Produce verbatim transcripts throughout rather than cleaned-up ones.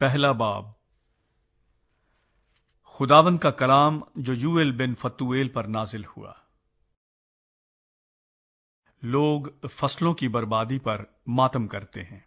پہلا باب خداوند کا کلام جو یوئیل بن فتویل پر نازل ہوا۔ لوگ فصلوں کی بربادی پر ماتم کرتے ہیں۔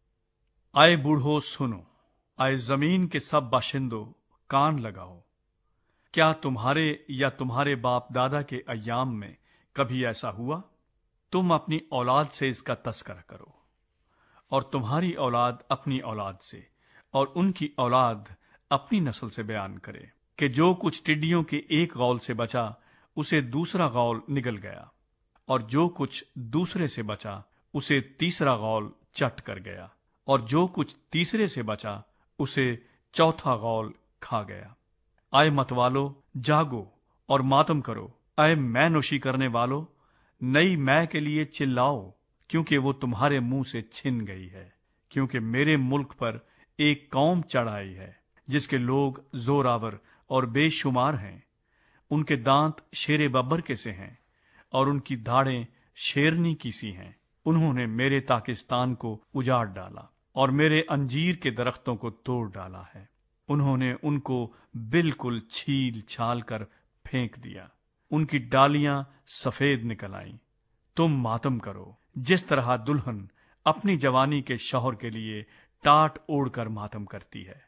آئے بوڑھو سنو، آئے زمین کے سب باشندوں کان لگاؤ۔ کیا تمہارے یا تمہارے باپ دادا کے ایام میں کبھی ایسا ہوا؟ تم اپنی اولاد سے اس کا تذکرہ کرو، اور تمہاری اولاد اپنی اولاد سے، اور ان کی اولاد اپنی نسل سے بیان کرے کہ جو کچھ ٹڈیوں کے ایک غول سے بچا اسے دوسرا غول نگل گیا، اور جو کچھ دوسرے سے بچا اسے تیسرا غول چٹ کر گیا، اور جو کچھ تیسرے سے بچا اسے چوتھا غول کھا گیا۔ آئے مت والو جاگو اور ماتم کرو، اے مے نوشی کرنے والو نئی مے کے لیے چلاؤ، کیونکہ وہ تمہارے منہ سے چھن گئی ہے۔ کیونکہ میرے ملک پر ایک قوم چڑھ آئی ہے جس کے لوگ زوراور اور بے شمار ہیں، ان کے دانت شیر ببر کے سے ہیں اور ان کی دھاڑیں شیرنی کی سی ہیں۔ انہوں نے میرے پاکستان کو اجاڑ ڈالا اور میرے انجیر کے درختوں کو توڑ ڈالا ہے۔ انہوں نے ان کو بالکل چھیل چھال کر پھینک دیا، ان کی ڈالیاں سفید نکل آئیں۔ تم ماتم کرو جس طرح دلہن اپنی جوانی کے شوہر کے لیے ٹاٹ اوڑھ کر ماتم کرتی ہے۔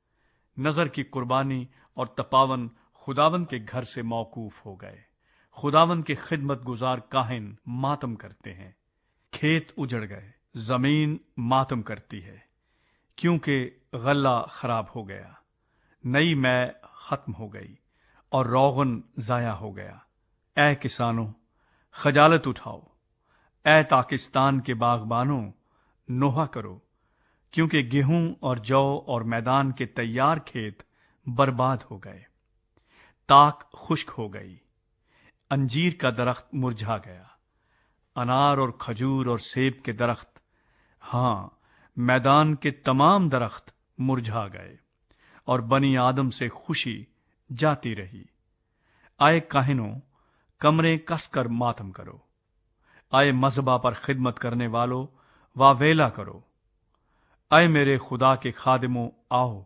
نظر کی قربانی اور تپاون خداون کے گھر سے موقوف ہو گئے۔ خداون کے خدمت گزار کاہن ماتم کرتے ہیں۔ کھیت اجڑ گئے، زمین ماتم کرتی ہے، کیونکہ غلہ خراب ہو گیا، نئی مے ختم ہو گئی اور روغن ضائع ہو گیا۔ اے کسانوں خجالت اٹھاؤ، اے پاکستان کے باغبانوں نوحہ کرو، کیونکہ گیہوں اور جو اور میدان کے تیار کھیت برباد ہو گئے۔ تاک خشک ہو گئی، انجیر کا درخت مرجھا گیا، انار اور کھجور اور سیب کے درخت، ہاں میدان کے تمام درخت مرجھا گئے، اور بنی آدم سے خوشی جاتی رہی۔ آئے کاہنوں کمریں کس کر ماتم کرو، آئے مذبح پر خدمت کرنے والو واویلا کرو۔ اے میرے خدا کے خادموں آؤ،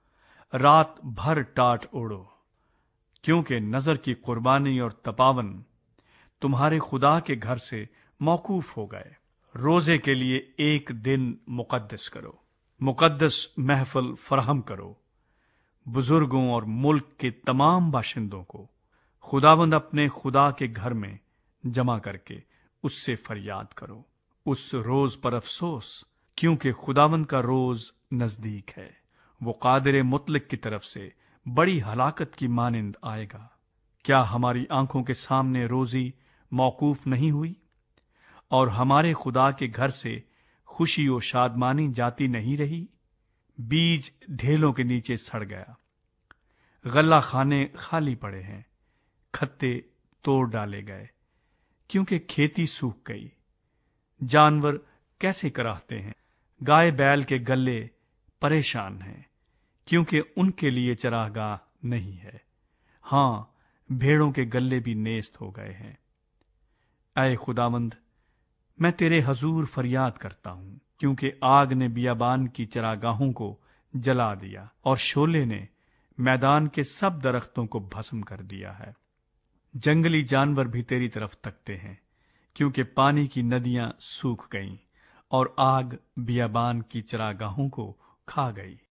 رات بھر ٹاٹ اوڑھو، کیونکہ نظر کی قربانی اور تپاون تمہارے خدا کے گھر سے موقوف ہو گئے۔ روزے کے لیے ایک دن مقدس کرو، مقدس محفل فراہم کرو۔ بزرگوں اور ملک کے تمام باشندوں کو خداوند اپنے خدا کے گھر میں جمع کر کے اس سے فریاد کرو۔ اس روز پر افسوس، کیونکہ خداوند کا روز نزدیک ہے۔ وہ قادر مطلق کی طرف سے بڑی ہلاکت کی مانند آئے گا۔ کیا ہماری آنکھوں کے سامنے روزی موقوف نہیں ہوئی، اور ہمارے خدا کے گھر سے خوشی و شادمانی جاتی نہیں رہی؟ بیج ڈھیلوں کے نیچے سڑ گیا، غلہ خانے خالی پڑے ہیں، کھتے توڑ ڈالے گئے، کیونکہ کھیتی سوکھ گئی۔ جانور کیسے کراہتے ہیں، گائے بیل کے گلے پریشان ہیں، کیونکہ ان کے لیے چراگاہ نہیں ہے۔ ہاں بھیڑوں کے گلے بھی نیست ہو گئے ہیں۔ اے خداوند میں تیرے حضور فریاد کرتا ہوں، کیونکہ آگ نے بیابان کی چراگاہوں کو جلا دیا، اور شعلے نے میدان کے سب درختوں کو بھسم کر دیا ہے۔ جنگلی جانور بھی تیری طرف تکتے ہیں، کیونکہ پانی کی ندیاں سوکھ گئیں اور آگ بیابان کی چراگاہوں کو کھا گئی۔